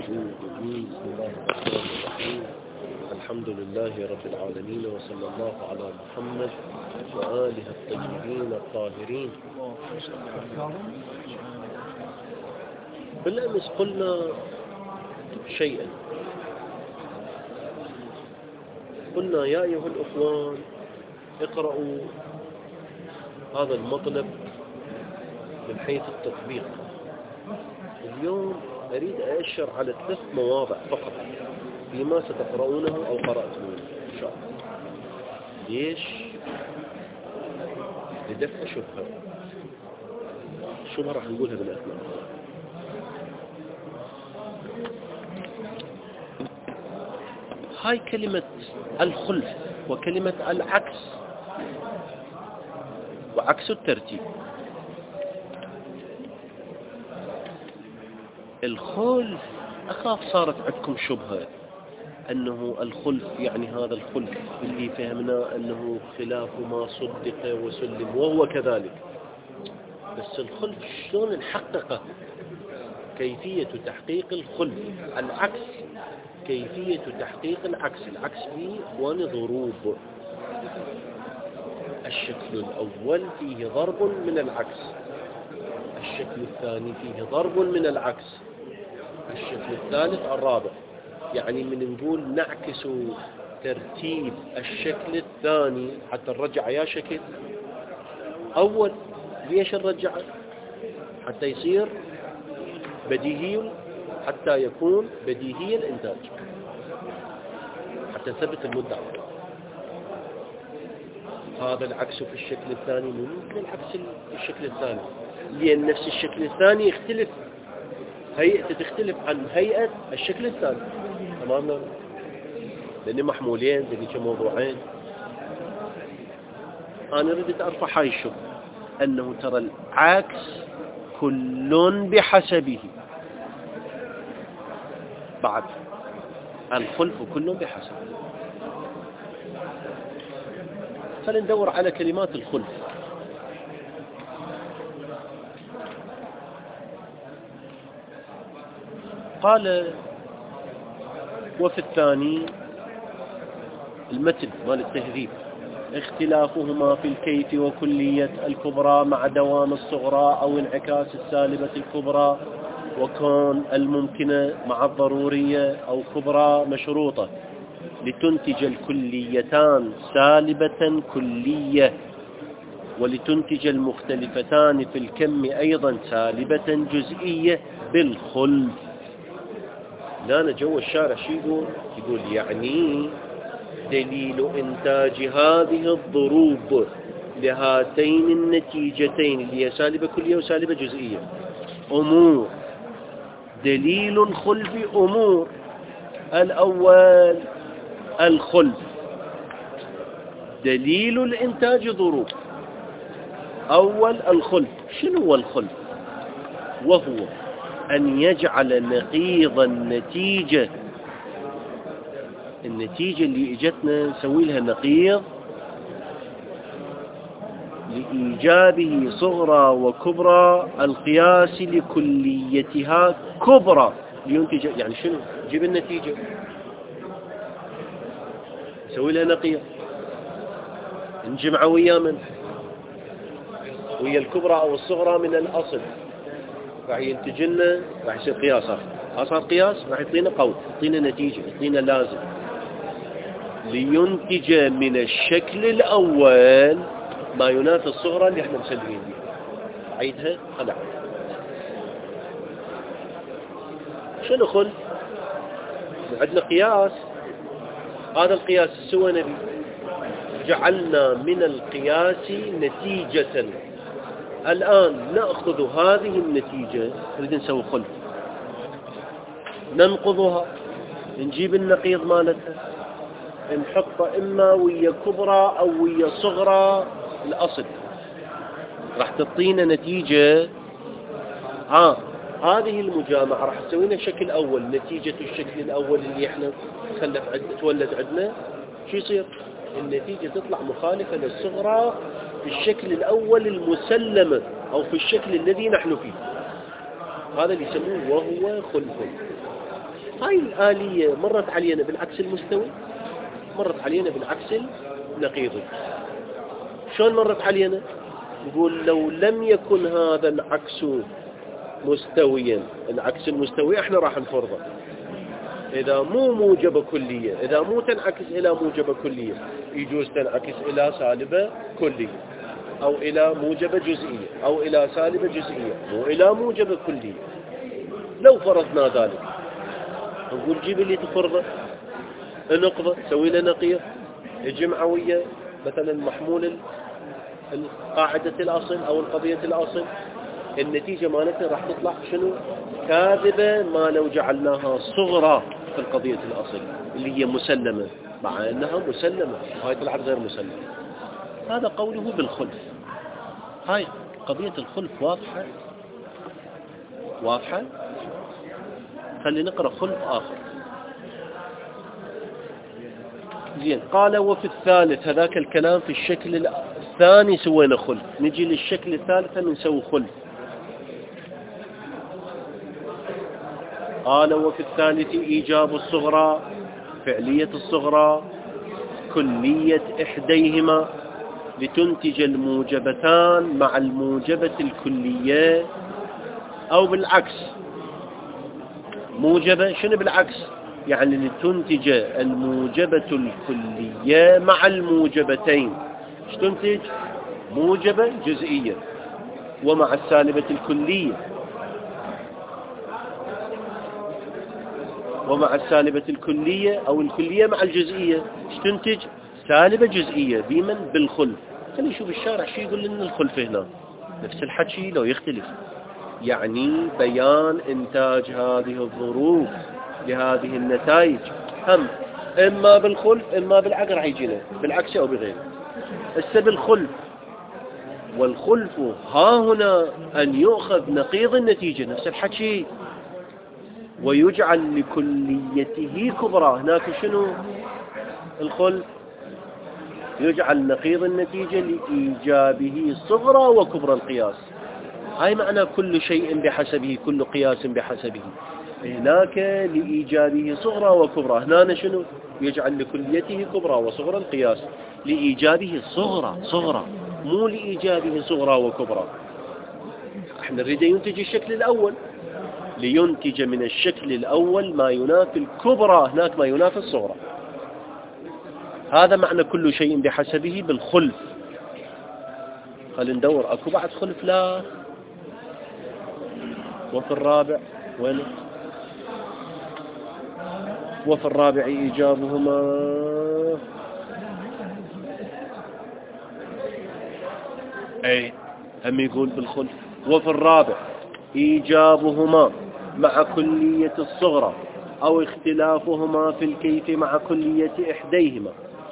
بسم الله الرحمن الرحيم. الحمد لله رب العالمين، وصلى الله على محمد وآله الطيبين الطاهرين. بالأمس قلنا شيئا، قلنا يا أيها الأخوان اقرأوا هذا المطلب من حيث التطبيق. اليوم أريد أشر على 3 مواضع فقط فيما ستقرؤونه أو قرأتموه إن شاء الله. ليش؟ لدفع شبهة. الشبهة راح نقولها بالأثناء. هاي كلمة الخلف وكلمة العكس وعكس الترتيب. الخلف أخاف صارت عندكم شبهة أنه الخلف يعني هذا الخلف اللي فهمنا أنه خلاف ما صدق وسلم، وهو كذلك. بس الخلف شلون نحققه؟ كيفية تحقيق الخلف. العكس كيفية تحقيق العكس. العكس فيه إخواني ضروب. الشكل الأول فيه ضرب من العكس، الشكل الثاني فيه ضرب من العكس، الشكل الثالث الرابع. يعني من نقول نعكس ترتيب الشكل الثاني حتى نرجع يا شكل أول. ليش نرجع؟ حتى يصير بديهي، حتى يكون بديهي الإنتاج، حتى نثبت المدعى. هذا العكس في الشكل الثاني ممكن العكس في الشكل الثاني، لأن نفس الشكل الثاني يختلف، هيئته تختلف عن هيئة الشكل الثاني. تمام؟ لأني محمولين ذلك موضوعين. أنا ردت أرفع هاي الشبهة أنه ترى العكس كل بحسبه، بعد الخلف كل بحسبه. فلندور على كلمات الخلف. قال وفي الثاني المتن مال التهذيب: اختلافهما في الكيف وكلية الكبرى مع دوام الصغرى أو انعكاس السالبة الكبرى، وكون الممكنة مع الضرورية أو كبرى مشروطة لتنتج الكليتان سالبة كلية، ولتنتج المختلفتان في الكم أيضا سالبة جزئية بالخلف. لا جو الشارع شي يقول يعني دليل إنتاج هذه الضروب لهاتين النتيجتين اللي هي سالبة كلية وسالبة جزئية أمور. دليل الخلف أمور: الأول الخلف، دليل الإنتاج ضروب. أول الخلف. شنو هو الخلف؟ وهو أن يجعل نقيض النتيجة اللي اجتنا نسوي لها نقيض لإيجابه صغرى وكبرى القياس لكليتها كبرى لينتج. يعني شنو؟ جيب النتيجة نسوي لها نقيض، نجمع ويا من؟ ويا الكبرى أو الصغرى من الأصل، راح ينتج لنا، راح يصير قياس. صار قياس راح يعطينا قول، يعطينا نتيجة، يعطينا لازم. لينتج من الشكل الأول ما ينافي الصغرى اللي احنا مسلمين بها. عيدها خلع. شنو خلف؟ عندنا قياس، هذا القياس سوى نبي، جعلنا من القياس نتيجة. الآن نأخذ هذه النتيجة، نريد نسوي خلف، ننقضها، نجيب النقيض مالتها، نحط إما ويا كبرى أو ويا صغرى الأصل، راح تعطينا نتيجة. هذه المجامعة راح تسوينا شكل أول. نتيجة الشكل الأول اللي احنا تولد عندنا شو يصير؟ النتيجة تطلع مخالفة للصغرى في الشكل الأول المسلمة أو في الشكل الذي نحن فيه. هذا اللي يسموه وهو خلف. هاي الآلية مرت علينا بالعكس المستوي، مرت علينا بالعكس النقيضي. شلون مرت علينا؟ نقول لو لم يكن هذا العكس مستويا، العكس المستوي احنا راح نفرضه إذا مو موجبة كلية، إذا مو تنعكس إلى موجبة كلية يجوز تنعكس إلى سالبة كلية، أو إلى موجبة جزئية، أو إلى سالبة جزئية، مو إلى موجبة كلية. لو فرضنا ذلك نقول جيب اللي تفرضه، نقضه، سوي له نقيض، اجمع ويا مثلا محمول القاعدة الأصل أو القضية الأصل، النتيجة مالتها راح تطلع شنو؟ كاذبة، ما لو جعلناها صغرى في القضية الأصل اللي هي مسلمة، مع أنها مسلمة وهي طلعت غير مسلمة. هذا قوله بالخلف. هاي قضية الخلف واضحة واضحة. خلينا نقرأ خلف آخر. زين، قال وفي الثالث، هذاك الكلام في الشكل الثاني سوينا خلف، نجي للشكل الثالث نسوي خلف. قال وفي الثالث إيجاب الصغرى، فعلية الصغرى كلية إحديهما لتنتج الموجبتان مع الموجبة الكلية، أو بالعكس موجبة شنو بالعكس؟ يعني لتنتج الموجبة الكلية مع الموجبتين. ايش تنتج؟ موجبة جزئية ومع السالبة الكلية، ومع السالبة الكلية أو الكلية مع الجزئية ايش تنتج؟ سالبة جزئية. بمن؟ بالخلف. خلينا نشوف الشارع شو يقول لنا الخلف هنا. نفس الحكي لو يختلف، يعني بيان إنتاج هذه الظروف لهذه النتائج هم إما بالخلف إما بالعكس، راح يجينا بالعكس أو بغيره. السبب الخلف، والخلف ها هنا أن يؤخذ نقيض النتيجة، نفس الحكي، ويجعل لكليته كبرى. هناك شنو الخلف؟ يجعل نقيض النتيجة لإيجابه صغرى وكبرى القياس. هاي معنى كل شيء بحسبه، كل قياس بحسبه. هناك لإيجابه صغرى وكبرى، هنا شنو؟ يجعل لكليته كبرى وصغرى القياس لإيجابه صغرى، مو لإيجابه صغرى وكبرى. احنا نريد ينتج الشكل الأول، لينتج من الشكل الأول ما ينافي الكبرى، هناك ما ينافي الصغرى. هذا معنى كل شيء بحسبه بالخلف. خلينا ندور أكو بعد خلف؟ لا. وفي الرابع وين؟ وفي الرابع إيجابهما، أي هم يقول بالخلف. وفي الرابع إيجابهما مع كلية الصغرى أو اختلافهما في الكيف مع كلية إحديهما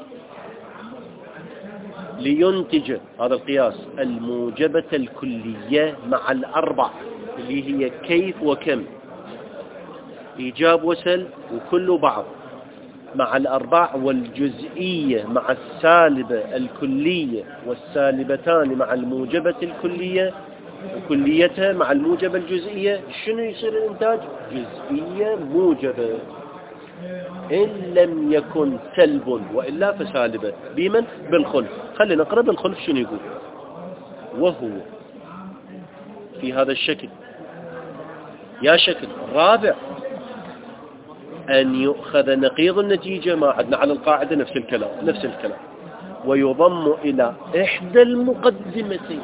لينتج هذا القياس الموجبة الكلية مع الأربع اللي هي كيف وكم، إيجاب وسل وكل بعض، مع الأربع، والجزئية مع السالبة الكلية، والسالبتان مع الموجبة الكلية وكليتها مع الموجبة الجزئية. شنو يصير الإنتاج؟ جزئية موجبة إن لم يكن سلب، وإلا فسالبة. بمن؟ بالخلف. خلينا نقرأ بالخلف شنو يقول. وهو في هذا الشكل، يا شكل الرابع، أن يؤخذ نقيض النتيجة، ما عدنا على القاعدة نفس الكلام، ويضم إلى إحدى المقدمتين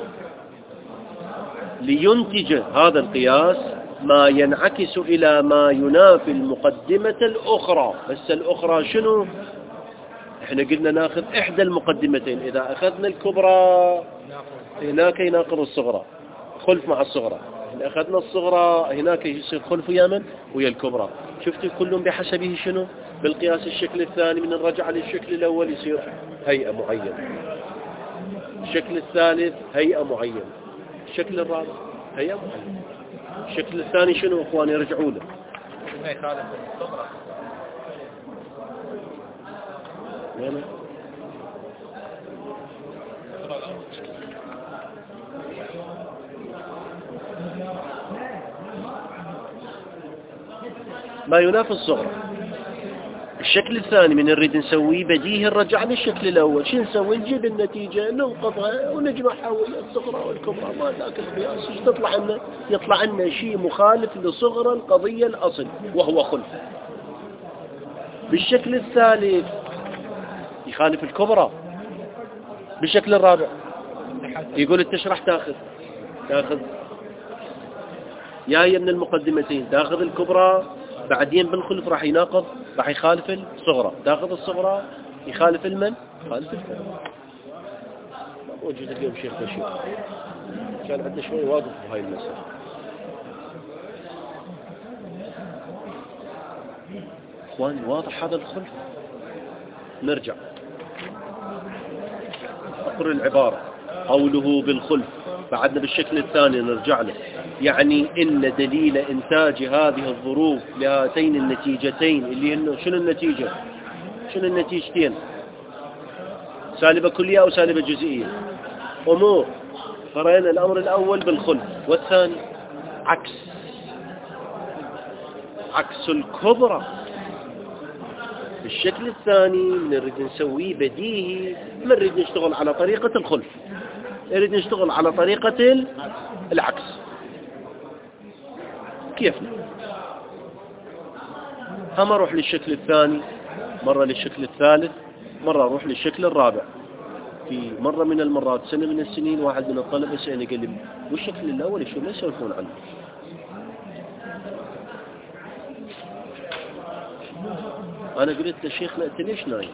لينتج هذا القياس ما ينعكس إلى ما ينافي المقدمة الأخرى. بس الأخرى شنو؟ احنا قلنا ناخذ إحدى المقدمتين، إذا أخذنا الكبرى هناك يناقض الصغرى، خلف مع الصغرى. إذا أخذنا الصغرى هناك يصير خلف ويا من؟ ويا الكبرى. شفتوا كلهم بحسبه شنو؟ بالقياس الشكل الثاني من الرجعة للشكل الأول يصير هيئة معينة، الشكل الثالث هيئة معينة، الشكل الرابع هيئة معينة، الشكل الثاني شنو أخواني؟ رجعوا له. وين؟ ما ينافي الصغرى. الشكل الثاني من نريد نسويه بديهي نرجع للشكل الأول. شو نسوي؟ نجيب النتيجة ننقضها ونجمعها ويا الصغرى والكبرى، ما ذاك القياس. ايش تطلع لنا؟ يطلع لنا شيء مخالف لصغرى القضية الأصل وهو خلف. بالشكل الثالث يخالف الكبرى. بالشكل الرابع يقول التشرح تاخذ يا هي من المقدمتين، تاخذ الكبرى بعدين بالخلف راح يناقض، راح يخالف الصغرى. تاخذ الصغرى يخالف المن؟ يخالف الكبرى. ما موجود اليوم شيخ بشير، كان عندنا شوي واقف بهاي المسألة. اخواني واضح هذا الخلف؟ نرجع اقرأ العبارة. قوله بالخلف بعدنا بالشكل الثاني نرجع له، يعني إن دليل إنتاج هذه الظروف لهاتين النتيجتين اللي هن شنو النتيجة؟ شنو النتيجتين؟ سالبة كلية أو سالبة جزئية؟ أمور قرأنا الأمر الأول بالخلف والثاني عكس الكبرى. الشكل الثاني نريد نسويه بديهي، نريد نشتغل على طريقة الخلف، نريد نشتغل على طريقة العكس. كيف؟ هم أروح للشكل الثاني، مرة للشكل الثالث، مرة أروح للشكل الرابع. في مرة من المرات سنة من السنين واحد من الطلبة سألني قال لي والشكل الأول شو ما يسولفون عنه؟ أنا قلت له شيخنا أنت ليش نايم؟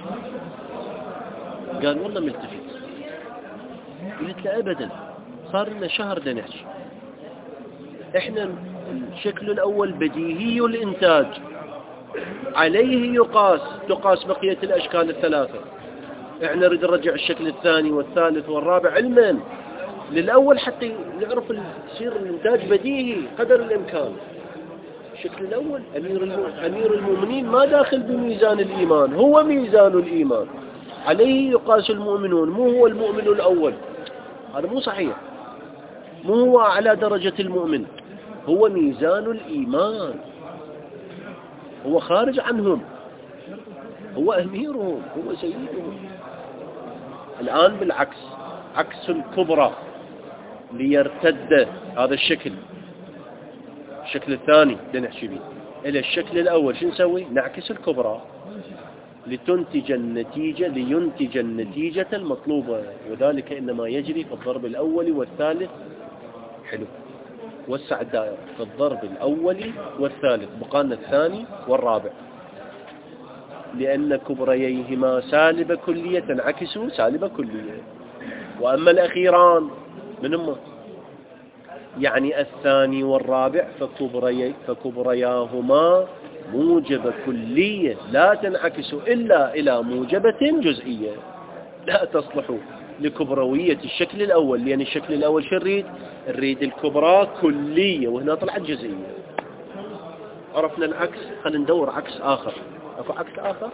قال والله ملتفت. قلت له أبدا، صار لنا شهر دا نحكي. إحنا الشكل الأول بديهي الإنتاج، عليه تقاس بقية الأشكال الثلاثة. إحنا نريد نرجع الشكل الثاني والثالث والرابع علما للأول حتى نعرف يصير الإنتاج بديهي قدر الإمكان. الشكل الأول أمير المؤمنين ما داخل بميزان الإيمان، هو ميزان الإيمان، عليه يقاس المؤمنون، مو هو المؤمن الأول. هذا مو صحيح، مو هو على درجة المؤمن، هو ميزان الإيمان، هو خارج عنهم، هو أميرهم، هو سيدهم. الآن بالعكس، عكس الكبرى ليرتد هذا الشكل الثاني لنحكي به إلى الشكل الأول. شو نسوي؟ نعكس الكبرى لينتج النتيجة المطلوبة، وذلك إنما يجري في الضرب الأول والثالث. حلو، وسع الدائرة في الضرب الأول والثالث، بقانا الثاني والرابع، لأن كبرييهما سالب كلية تنعكس سالب كلية. وأما الأخيران منهما يعني الثاني والرابع فكبرياهما موجب كلية لا تنعكس إلا إلى موجبة جزئية، لا تصلح لكبروية الشكل الأول، لأن الشكل الأول شو نريد الكبرى كلية، وهنا طلعت جزئية. عرفنا العكس، خلينا ندور عكس آخر. أكو عكس آخر؟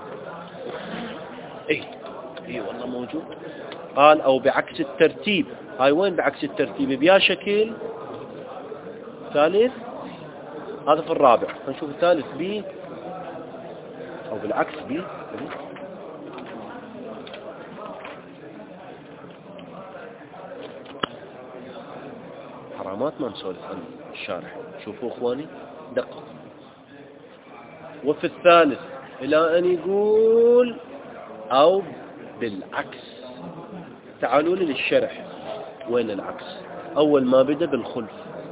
إيه والله موجود. قال أو بعكس الترتيب. هاي وين بعكس الترتيب؟ بيا شكل ثالث، هذا في الرابع. نشوف الثالث بي أو بالعكس بي. حرامات ما نسولف عن الشارح. شوفوا اخواني دقق. وفي الثالث الى ان يقول او بالعكس. تعالوا لي للشرح، وين العكس؟ اول ما بدأ بالخلف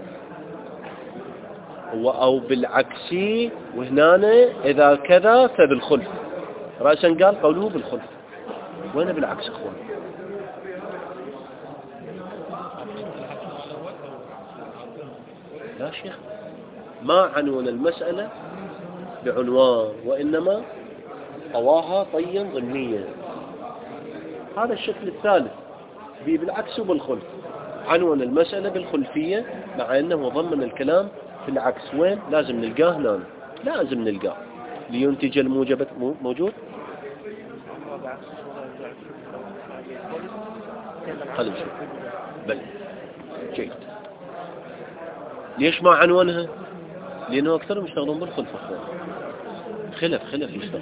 هو او بالعكس، وهنا اذا كذا فبالخلف. رأسا قال قوله بالخلف، وين بالعكس اخواني؟ لا شيخ، ما عنون المسألة بعنوان، وإنما طواها طيا ضمنيا. هذا الشكل الثالث بالعكس وبالخلف. عنون المسألة بالخلفية، مع أنه ضمن الكلام في العكس. وين؟ لازم نلقاه هنا، لازم نلقاه لينتج الموجبة. موجود؟ خلينا نشوف. بل جيد. ليش ما عنونها؟ لأنه أكثرهم يشتغلون بالخلف أخوان. خلف يشتغل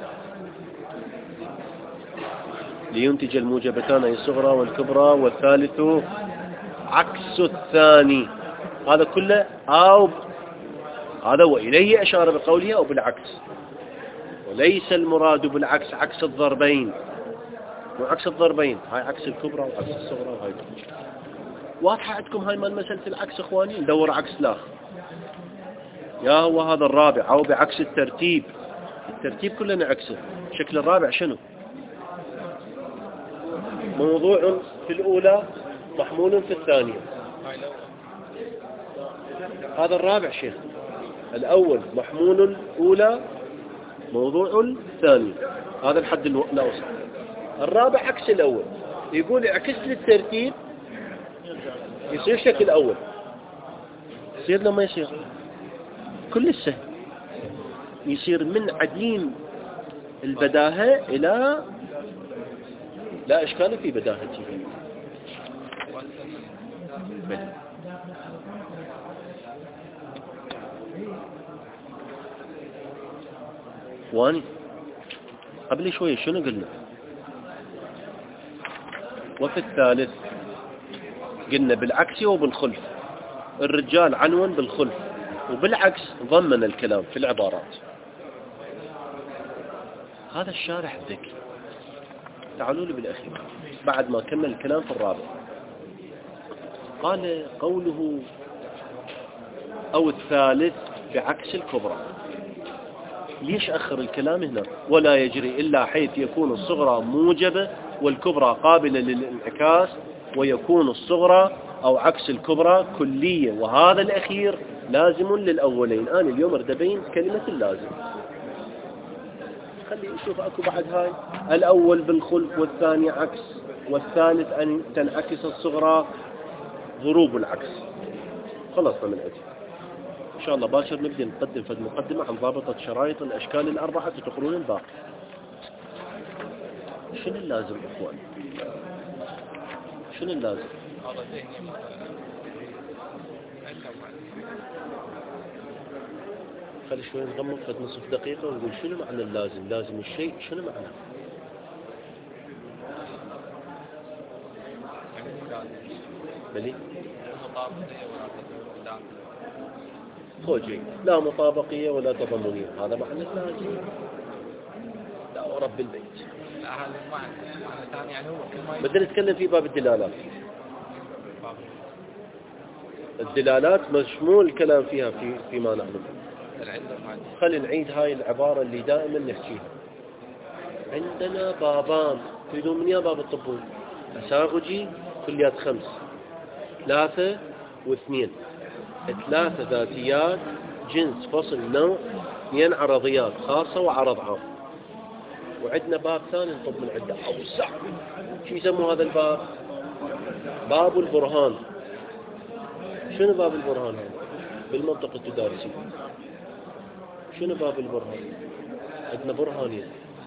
لينتج الموجبتان أي الصغرى والكبرى، والثالث عكس الثاني. هذا كله هذا وإليه أشار بقوله أو بالعكس، وليس المراد بالعكس عكس الضربين، وعكس الضربين هاي عكس الكبرى وعكس الصغرى وهاي. واضحة عندكم هاي من مسألة العكس إخواني؟ ندور عكس لا يا هو هذا الرابع أو بعكس الترتيب. الترتيب كلنا عكسه. شكل الرابع شنو؟ موضوع في الأولى محمول في الثانية. هذا الرابع شيخ. الأول محمول الأولى، موضوع الثاني. هذا الحد الأوسط. الرابع عكس الأول. يقول اعكس للترتيب يصير شكل الأول. يصير لما يصير كل السهل، يصير من عديم البداهة إلى لا إشكال في بداهته. واني قبل شوية شنو قلنا؟ وفي الثالث قلنا بالعكس وبالخلف. الرجال عنون بالخلف، وبالعكس ضمن الكلام في العبارات. هذا الشارح الذكي. تعالوا لي بالأخير بعد ما كمل الكلام في الرابع. قال قوله أو الثالث بعكس الكبرى. ليش أخر الكلام هنا؟ ولا يجري إلا حيث يكون الصغرى موجبة والكبرى قابلة للانعكاس، ويكون الصغرى أو عكس الكبرى كلية، وهذا الأخير لازم للأولين. أنا اليوم أردبين كلمة اللازم. خلي نشوف أكو بعد هاي. الأول بالخلف والثاني عكس، والثالث أن تنعكس الصغرى ضروب العكس. خلصنا من عندي. إن شاء الله باشر نبدأ نقدم في المقدمة عن ضابطة شرائط الأشكال الأربعة تقرون الباقي. شنو اللازم إخوان؟ شنو اللازم؟ خلي شوي نغمض في نصف دقيقة ونقول شنو معنى اللازم؟ لازم الشيء شنو معناه؟ بلي؟ خوجي لا مطابقية ولا تضمنية. هذا معنى اللازم. لا ورب البيت. لا هذا معنى ثاني يعني هو. بدنا نتكلم في باب الدلالات. الدلالات مشمول الكلام فيها فيما نعلم. خلينا نعيد هاي العبارة اللي دائما نحكيها. عندنا بابان. تريدون من يا باب الطبول؟ أساغجي كليات 5، 3 و2. 3 ذاتيات جنس فصل نوع، 2 عرضيات خاصة وعرض عام. وعندنا باب ثاني نطب من عنده أوسع. شو يسموا هذا الباب؟ باب البرهان. شنو باب البرهان هذا؟ بالمنطق التدارسي شنو باب البرهان؟ عندنا برهانين.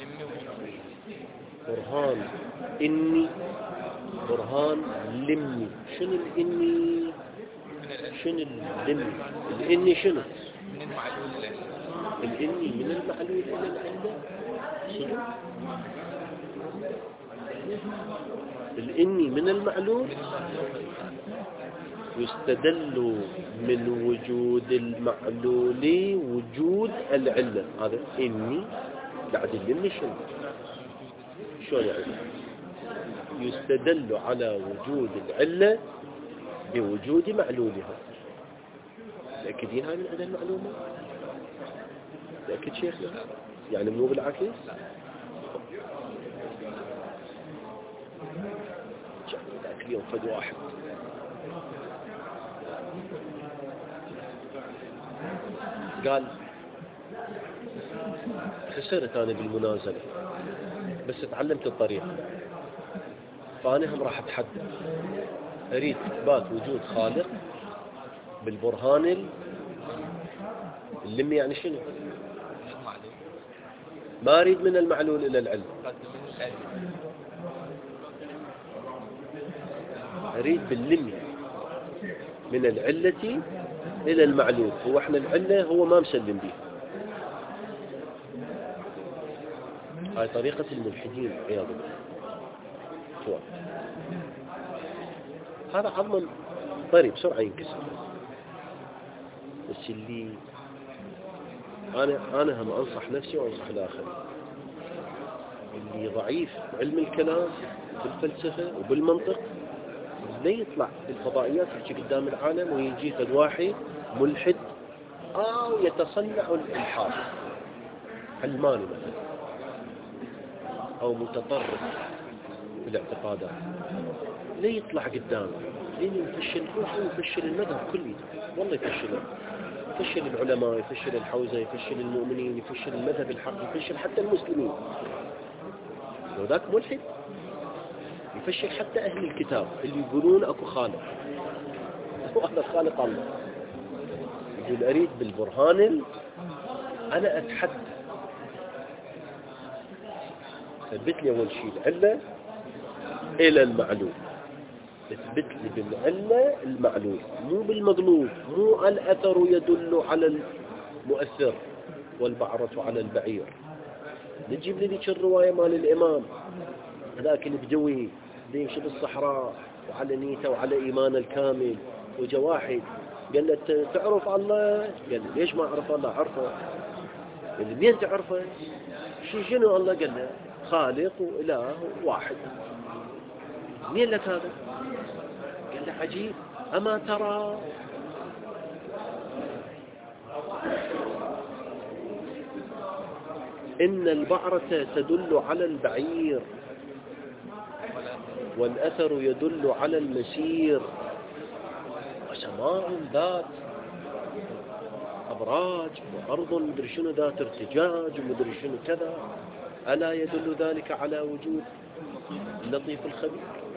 برهان إني، برهان لمي. شنو الإني؟ شنو اللمي؟ الإني شنو؟ الإني من المعلول إلى العلة. شنو؟ الإني من المعلول يستدل من وجود المعلول وجود العلة. هذا إني بعد اللمي شنو؟ شلون يعني؟ يستدل على وجود العلة بوجود معلولها. متأكدين هاي من عدد المعلومة؟ متأكد شيخنا؟ يعني مو بالعكس؟ ذاك اليوم فد واحد قال خسرت أنا بالمنازلة بس تعلمت الطريقة، فأنا هم راح أتحدى. أريد إثبات وجود خالق بالبرهان اللمي. يعني شنو؟ ما أريد من المعلول إلى العلم، أريد باللمي من العلة إلى المعلول. هو احنا العلة هو ما مسلم به. هاي طريقة الملحدين عياذ بالله. هذا عظم طري بسرعة ينكسر. بس اللي أنا هم أنصح نفسي وأنصح الآخر، اللي ضعيف علم الكلام بالفلسفة وبالمنطق لا يطلع بالفضائيات يجي قدام العالم ويجي فد واحد ملحد أو يتصنع الإلحاد علماني مثلا أو متطرف في الاعتقادات، لا يطلع قدامه لين يفشل روحه ويفشل المذهب كله. والله يفشله، يفشل العلماء، يفشل الحوزة، يفشل المؤمنين، يفشل المذهب الحق، يفشل حتى المسلمين. لو ذاك ملحد يفشل حتى أهل الكتاب اللي يقولون أكو خالق وهذا خالق الله. يقول أريد بالبرهان أنا أتحدى ثبت لي أول شيء العلة إلى المعلوم، اثبت لي بالعلة المعلوم مو بالمطلوب، مو الأثر يدل على المؤثر والبعرة على البعير. نجيب لي ذيك الرواية مال الإمام هذاك اللي بدوي يمشي بالصحراء وعلى نيته وعلى إيمانه الكامل، وجا واحد قال له تعرف الله؟ قال له ليش ما أعرف الله؟ عرفه. قال له مين تعرفه؟ شنو الله؟ قال له خالق وإله واحد. مين لك هذا؟ قال له عجيب، أما ترى إن البعرة تدل على البعير والأثر يدل على المسير، وسماء ذات أبراج وأرض مدري شنو ذات ارتجاج ومدري شنو كذا، ألا يدل ذلك على وجود اللطيف الخبير؟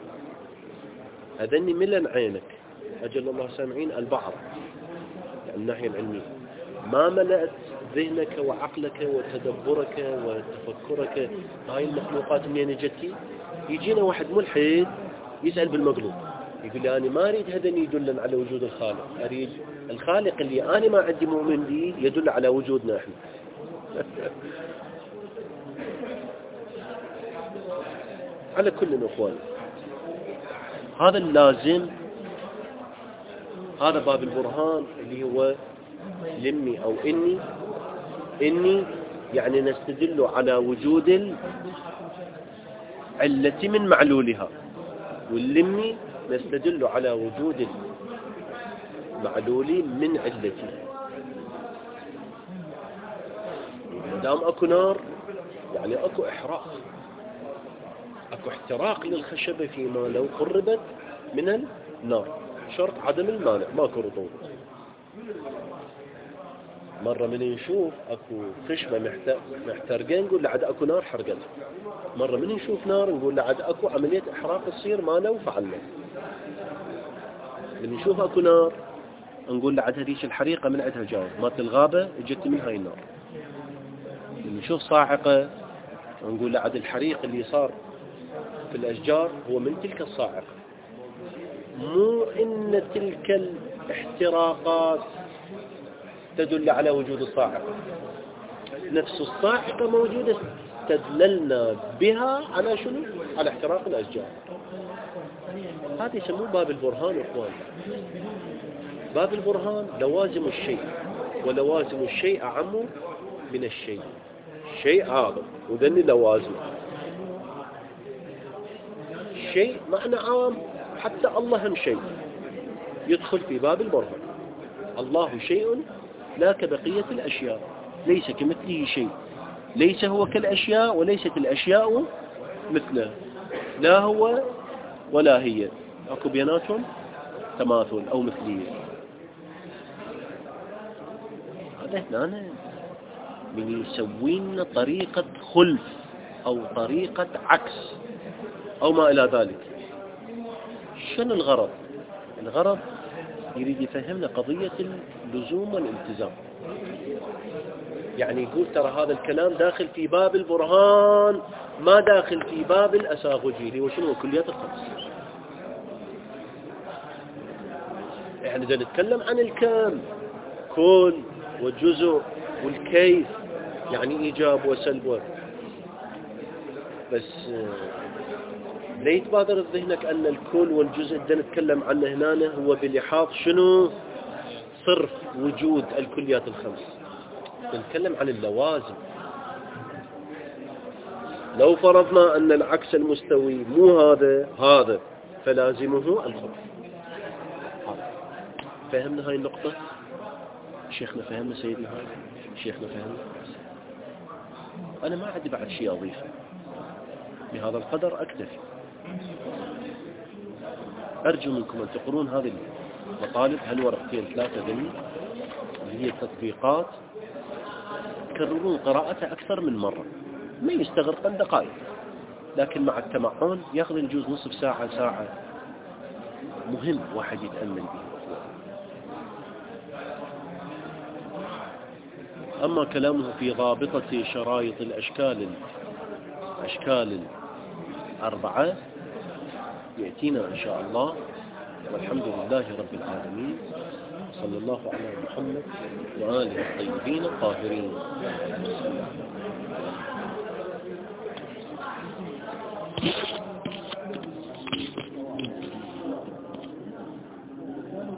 هذني ملن عينك أجل الله سامعين البعض يعني الناحية العلمية ما ملأت ذهنك وعقلك وتدبرك وتفكرك هاي المخلوقات منين جتي. يجينا واحد ملحد يسأل بالمقلوب يقول لي أنا ما أريد هذا يدل على وجود الخالق، أريد الخالق اللي أنا ما عندي مؤمن به يدل على وجودنا إحنا. على كل الأخوان هذا اللازم، هذا باب البرهان اللي هو لمي أو إني يعني نستدل على وجود العلة من معلولها، واللمي نستدل على وجود المعلول من علته. دام أكو نار يعني أكو إحراق، أكو احتراق للخشبة فيما لو قربت من النار، شرط عدم المانع، ماكو رطوبة. مرة من نشوف أكو خشبة محترقة نقول لعد أكو نار حرقت، مرة من نشوف نار نقول لعد أكو عملية إحراق تصير ما لو فعلنا. من نشوف أكو نار نقول لعد هذيش الحريقة من عدها جاوب مات الغابة اجت من هاي النار. من نشوف صاعقة نقول لعد الحريق اللي صار في الأشجار هو من تلك الصاعقة، مو إن تلك الاحتراقات تدل على وجود الصاعقة. نفس الصاعقة موجودة استدللنا بها على شنو؟ على احتراق الأشجار. هذا يسموه باب البرهان إخوان. باب البرهان لوازم الشيء، ولوازم الشيء أعم من الشيء، شيء أعظم وذني لوازم. شيء معنى عام، حتى الله هم شيء يدخل في باب البرهان. الله شيء لا كبقية الأشياء، ليس كمثله شيء، ليس هو كالأشياء وليست الأشياء مثله، لا هو ولا هي، أكو بيناتهم تماثل أو مثلية. هذا هنا من يسوين طريقة خلف أو طريقة عكس أو ما إلى ذلك. شنو الغرض؟ الغرض يريد يفهمنا قضية اللزوم والالتزام. يعني يقول ترى هذا الكلام داخل في باب البرهان، ما داخل في باب الأساغجي اللي هو شنو؟ كليات الخمس. احنا نتكلم عن الكم، كل والجزء والكيف، يعني إيجاب وسلب. بس لا يتبادر ذهنك أن الكل والجزء اللي نتكلم عنه هنا هو بلحاظ شنو؟ صرف وجود الكليات الخمس. نتكلم عن اللوازم. لو فرضنا أن العكس المستوي مو هذا فلازمه الخبث. فهمنا هاي النقطة؟ شيخنا فهمنا سيدنا هاي؟ شيخنا فهمنا؟ أنا ما عندي بعد شيء أضيفه، بهذا القدر أكتفي. أرجو منكم أن تقرون هذه المطالب هالورقتين 3 ذني اللي هي التطبيقات، تكررون قراءتها أكثر من مرة، ما يستغرق دقائق، لكن مع التمعن ياخذ يجوز نصف ساعة ساعة. مهم واحد يتأمل به. أما كلامه في ضابطة شرائط الأشكال 4 يأتينا إن شاء الله، والحمد لله رب العالمين، صلى الله على محمد وآله الطيبين الطاهرين.